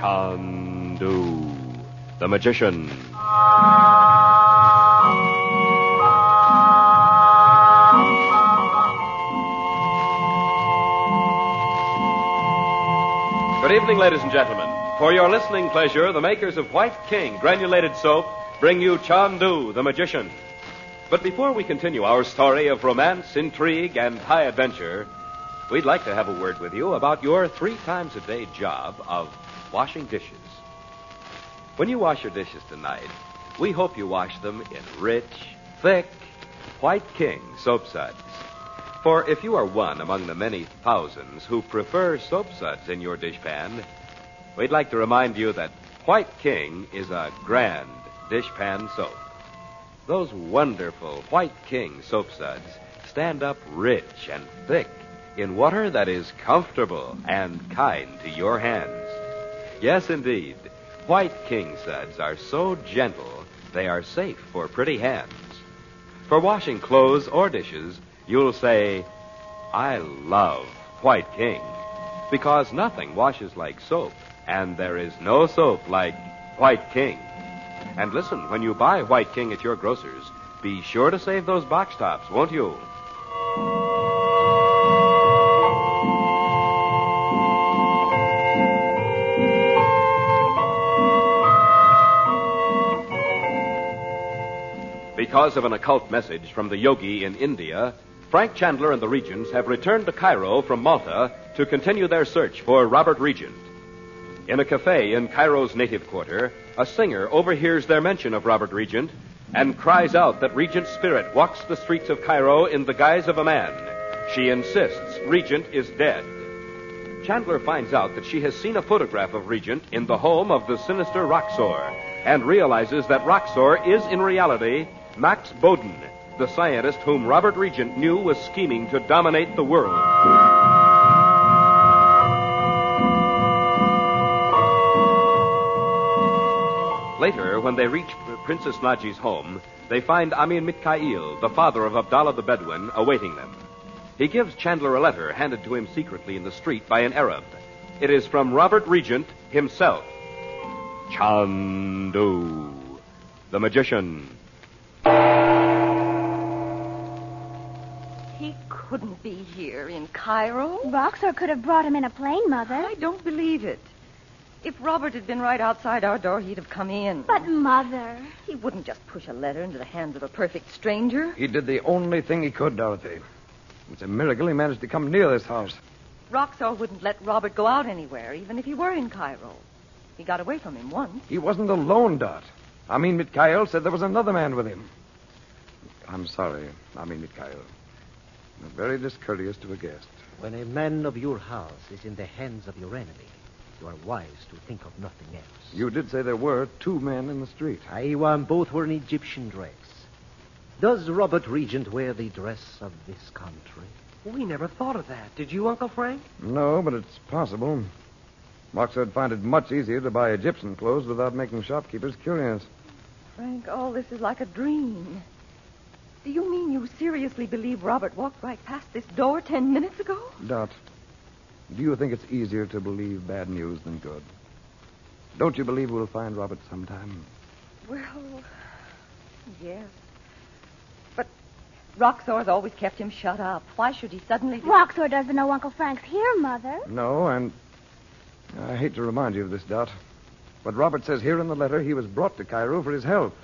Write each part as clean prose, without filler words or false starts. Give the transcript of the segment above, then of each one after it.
Chandu, the magician. Good evening, ladies and gentlemen. For your listening pleasure, the makers of White King granulated soap bring you Chandu, the magician. But before we continue our story of romance, intrigue, and high adventure, we'd like to have a word with you about your 3-times-a-day job of washing dishes. When you wash your dishes tonight, we hope you wash them in rich, thick, White King soap suds. For if you are one among the many thousands who prefer soap suds in your dishpan, we'd like to remind you that White King is a grand dishpan soap. Those wonderful White King soap suds stand up rich and thick in water that is comfortable and kind to your hands. Yes, indeed, White King suds are so gentle they are safe for pretty hands. For washing clothes or dishes, you'll say, I love White King, because nothing washes like soap, and there is no soap like White King. And listen, when you buy White King at your grocer's, be sure to save those box tops, won't you? Because of an occult message from the yogi in India, Frank Chandler and the Regents have returned to Cairo from Malta to continue their search for Robert Regent. In a cafe in Cairo's native quarter, a singer overhears their mention of Robert Regent and cries out that Regent's spirit walks the streets of Cairo in the guise of a man. She insists Regent is dead. Chandler finds out that she has seen a photograph of Regent in the home of the sinister Roxor and realizes that Roxor is in reality Max Boden, the scientist whom Robert Regent knew was scheming to dominate the world. Later, when they reach Princess Naji's home, they find Amin Mikhail, the father of Abdallah the Bedouin, awaiting them. He gives Chandler a letter handed to him secretly in the street by an Arab. It is from Robert Regent himself. Chandu, the magician. He couldn't be here in Cairo. Roxor could have brought him in a plane, Mother. I don't believe it. If Robert had been right outside our door, he'd have come in. But, Mother... He wouldn't just push a letter into the hands of a perfect stranger. He did the only thing he could, Dorothy. It's a miracle he managed to come near this house. Roxor wouldn't let Robert go out anywhere, even if he were in Cairo. He got away from him once. He wasn't alone, Dot. Amin Mikhail said there was another man with him. I'm sorry, Amin Mikhail. You're very discourteous to a guest. When a man of your house is in the hands of your enemy, you are wise to think of nothing else. You did say there were 2 men in the street. Both were in Egyptian dress. Does Robert Regent wear the dress of this country? We never thought of that. Did you, Uncle Frank? No, but it's possible. Roxor would find it much easier to buy Egyptian clothes without making shopkeepers curious. Frank, all this is like a dream. Do you mean you seriously believe Robert walked right past this door 10 minutes ago? Dot, do you think it's easier to believe bad news than good? Don't you believe we'll find Robert sometime? Well, yes. But Roxor's always kept him shut up. Why should he suddenly... Roxor doesn't know Uncle Frank's here, Mother. No, and I hate to remind you of this, Dot, but Robert says here in the letter he was brought to Cairo for his health.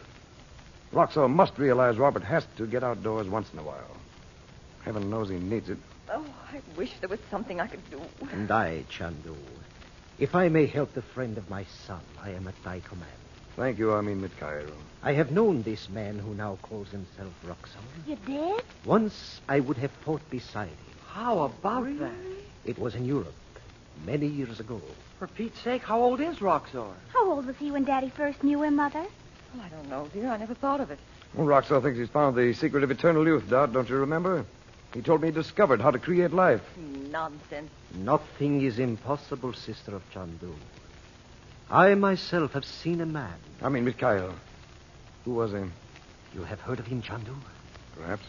Roxor must realize Robert has to get outdoors once in a while. Heaven knows he needs it. Oh, I wish there was something I could do. And I, Chandu, if I may help the friend of my son, I am at thy command. Thank you, Amin Mikhail. I have known this man who now calls himself Roxor. You did? Once I would have fought beside him. How about that? It was in Europe, many years ago. For Pete's sake, how old is Roxor? How old was he when Daddy first knew him, Mother? Well, I don't know, dear. I never thought of it. Well, Roxor thinks he's found the secret of eternal youth, Dot. Don't you remember? He told me he discovered how to create life. Nonsense. Nothing is impossible, sister of Chandu. I myself have seen a man. Amin Mikhail. Who was he? You have heard of him, Chandu? Perhaps.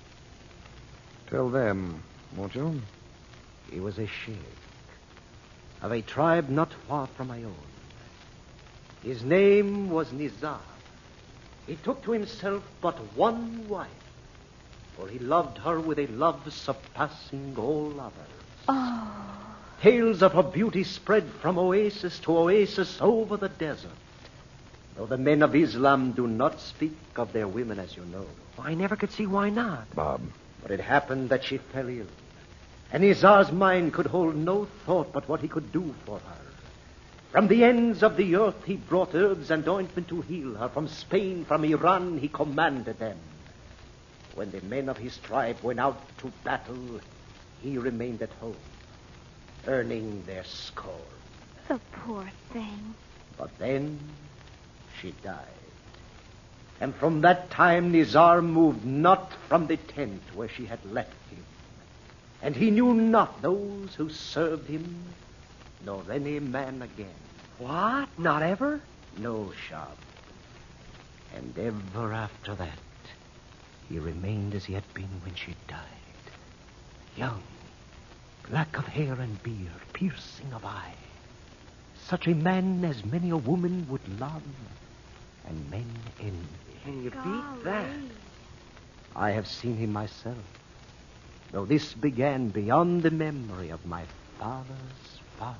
Tell them, won't you? He was a sheikh. of a tribe not far from my own. His name was Nizar. He took to himself but one wife, for he loved her with a love surpassing all others. Oh. Tales of her beauty spread from oasis to oasis over the desert, though the men of Islam do not speak of their women, as you know. I never could see why not. Bob. But it happened that she fell ill, and Nizar's mind could hold no thought but what he could do for her. From the ends of the earth he brought herbs and ointment to heal her. From Spain, from Iran, he commanded them. When the men of his tribe went out to battle, he remained at home, earning their scorn. The poor thing. But then she died. And from that time Nizar moved not from the tent where she had left him. And he knew not those who served him, nor any man again. What? Not ever? No, Shab. And ever after that, he remained as he had been when she died. Young, black of hair and beard, piercing of eye. Such a man as many a woman would love, and men envy. Can you beat that? I have seen him myself, though this began beyond the memory of my father's father.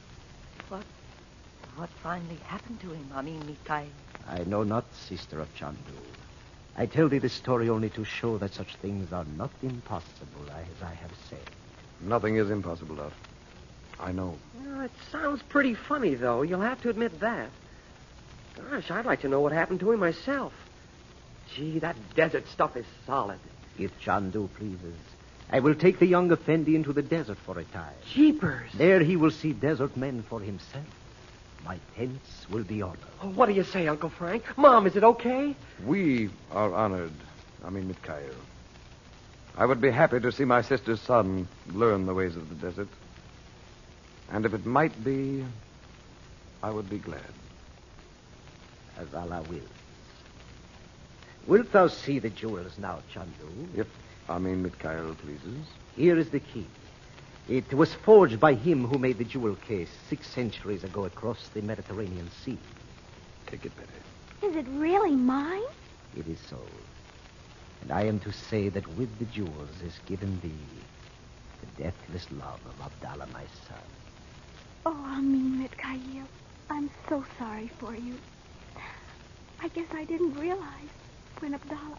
What finally happened to him? I mean, Mikhail. I know not, sister of Chandu. I tell thee this story only to show that such things are not impossible, as I have said. Nothing is impossible, Dot. I know. Well, it sounds pretty funny, though. You'll have to admit that. Gosh, I'd like to know what happened to him myself. Gee, that desert stuff is solid. If Chandu pleases, I will take the young Effendi into the desert for a time. Jeepers. There he will see desert men for himself. My tents will be honored. Oh, what do you say, Uncle Frank? Mom, is it okay? We are honored. Mikhail. I would be happy to see my sister's son learn the ways of the desert. And if it might be, I would be glad. As Allah wills. Wilt thou see the jewels now, Chandu? If Mikhail pleases. Here is the key. It was forged by him who made the jewel case 6 centuries ago across the Mediterranean Sea. Take it, Betty. Is it really mine? It is so. And I am to say that with the jewels is given thee the deathless love of Abdallah, my son. Oh, Amin Mikhail. I'm so sorry for you. I guess I didn't realize when Abdallah...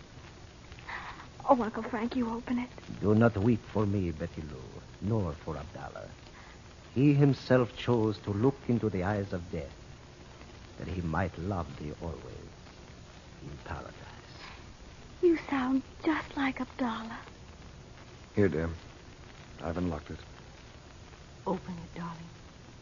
Oh, Uncle Frank, you open it. Do not weep for me, Betty Lou, nor for Abdallah. He himself chose to look into the eyes of death, that he might love thee always in paradise. You sound just like Abdallah. Here, dear. I've unlocked it. Open it, darling.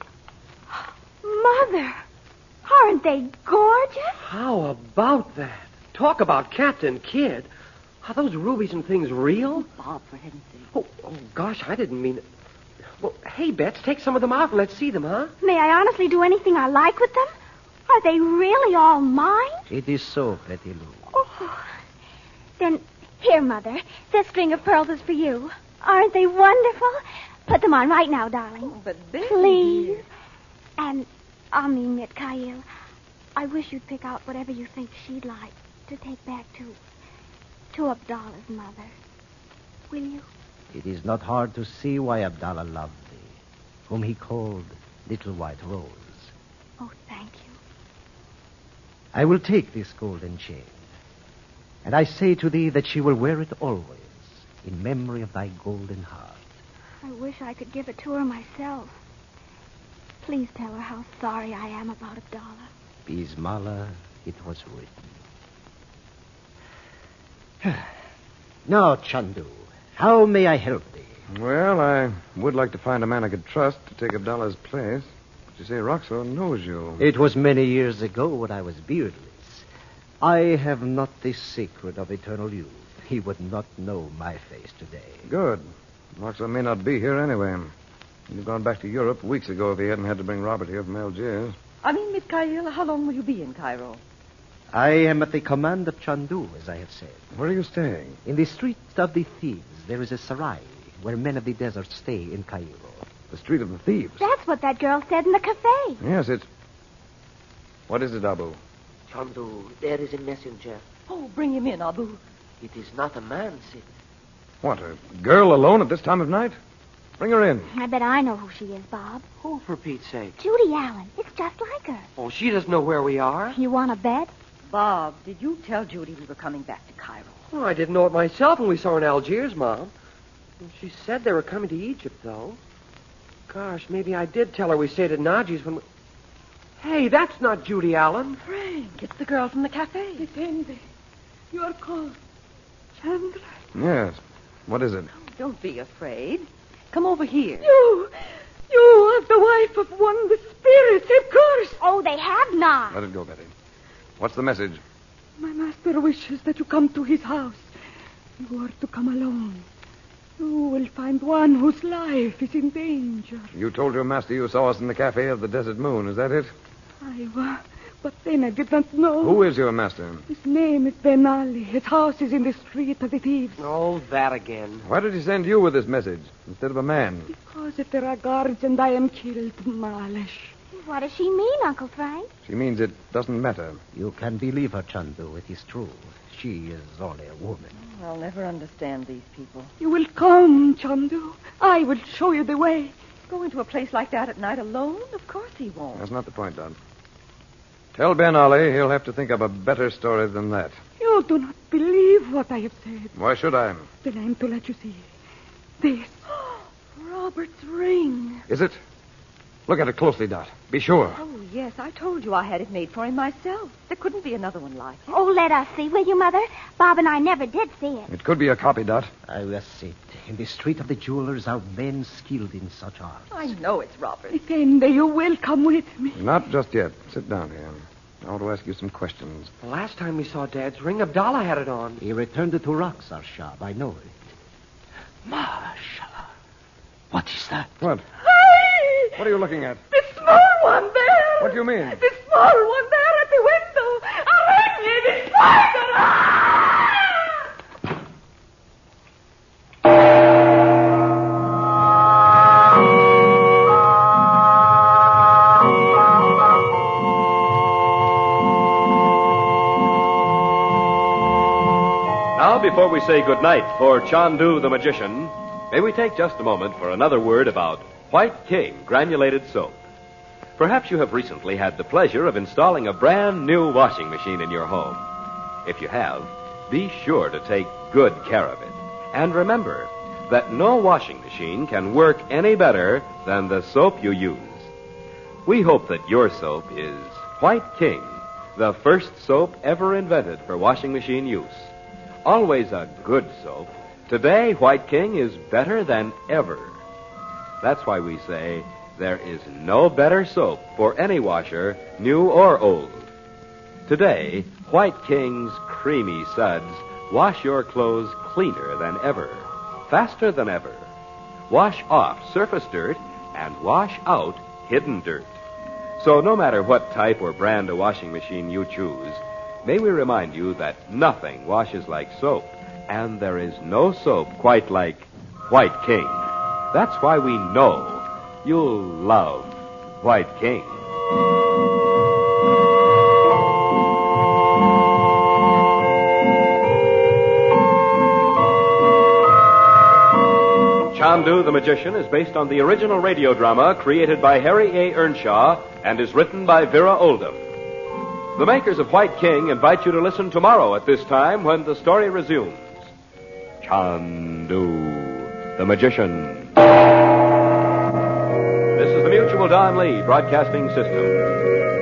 Mother! Aren't they gorgeous? How about that? Talk about Captain Kidd. Are those rubies and things real? Bob, for heaven's sake. Oh, gosh, I didn't mean it. Well, hey, Bets, take some of them out and let's see them, huh? May I honestly do anything I like with them? Are they really all mine? It is so, Betty Lou. Oh. Then, here, Mother. This string of pearls is for you. Aren't they wonderful? Put them on right now, darling. Oh, but Betty, Please. dear. And, Ami Mikhail, I wish you'd pick out whatever you think she'd like to take back to Abdallah's mother. Will you? It is not hard to see why Abdallah loved thee, whom he called Little White Rose. Oh, thank you. I will take this golden chain, and I say to thee that she will wear it always in memory of thy golden heart. I wish I could give it to her myself. Please tell her how sorry I am about Abdallah. Bismillah, it was written. Now, Chandu, how may I help thee? Well, I would like to find a man I could trust to take Abdallah's place. But you say Roxo knows you. It was many years ago when I was beardless. I have not the secret of eternal youth. He would not know my face today. Good. Roxo may not be here anyway. He'd have gone back to Europe weeks ago if he hadn't had to bring Robert here from Algiers. Mikhail, how long will you be in Cairo? I am at the command of Chandu, as I have said. Where are you staying? In the street of the thieves, there is a sarai where men of the desert stay in Cairo. The Street of the Thieves. That's what that girl said in the cafe. Yes, it's... What is it, Abu? Chandu, there is a messenger. Oh, bring him in, Abu. It is not a man, Sid. What, a girl alone at this time of night? Bring her in. I bet I know who she is, Bob. Who, for Pete's sake? Judy Allen. It's just like her. Oh, she doesn't know where we are. You want to bet? Bob, did you tell Judy we were coming back to Cairo? Oh, I didn't know it myself when we saw her in Algiers, Mom. She said they were coming to Egypt, though. Gosh, maybe I did tell her we stayed at Najee's when we... Hey, that's not Judy Allen. Frank, it's the girl from the cafe. Detente. You are called Chandra. Yes. What is it? Don't be afraid. Come over here. You are the wife of one of the spirits, of course. Oh, they have not. Let it go, Betty. What's the message? My master wishes that you come to his house. You are to come alone. You will find one whose life is in danger. You told your master you saw us in the Cafe of the Desert Moon. Is that it? But then I did not know. Who is your master? His name is Ben Ali. His house is in the Street of the Thieves. Oh, that again. Why did he send you with this message instead of a man? Because if there are guards and I am killed, Malish. What does she mean, Uncle Frank? She means it doesn't matter. You can believe her, Chandu. It is true. She is only a woman. I'll never understand these people. You will come, Chandu. I will show you the way. Go into a place like that at night alone? Of course he won't. That's not the point, Don. Tell Ben Ali he'll have to think of a better story than that. You do not believe what I have said. Why should I? Then I am to let you see. This. Robert's ring. Is it? Look at it closely, Dot. Be sure. Oh, yes, I told you I had it made for him myself. There couldn't be another one like it. Oh, let us see, will you, Mother? Bob and I never did see it. It could be a copy, Dot. I will sit. In the Street of the Jewelers are men skilled in such arts. I know it's Robert. Detende, you will come with me. Not just yet. Sit down here. I want to ask you some questions. The last time we saw Dad's ring, Abdallah had it on. He returned it to Roxar Shab. I know it. Mashallah. What is that? What? Hey! What are you looking at? The small one there. What do you mean? The small one there at the window. Arrange the spider. Ah! Now, before we say goodnight for Chandu the Magician, may we take just a moment for another word about White King granulated soap. Perhaps you have recently had the pleasure of installing a brand new washing machine in your home. If you have, be sure to take good care of it. And remember that no washing machine can work any better than the soap you use. We hope that your soap is White King, the first soap ever invented for washing machine use. Always a good soap. Today, White King is better than ever. That's why we say there is no better soap for any washer, new or old. Today, White King's creamy suds wash your clothes cleaner than ever, faster than ever. Wash off surface dirt and wash out hidden dirt. So no matter what type or brand of washing machine you choose, may we remind you that nothing washes like soap, and there is no soap quite like White King. That's why we know you'll love White King. Chandu the Magician is based on the original radio drama created by Harry A. Earnshaw and is written by Vera Oldham. The makers of White King invite you to listen tomorrow at this time when the story resumes. Chandu the Magician. This is the Mutual Don Lee Broadcasting System.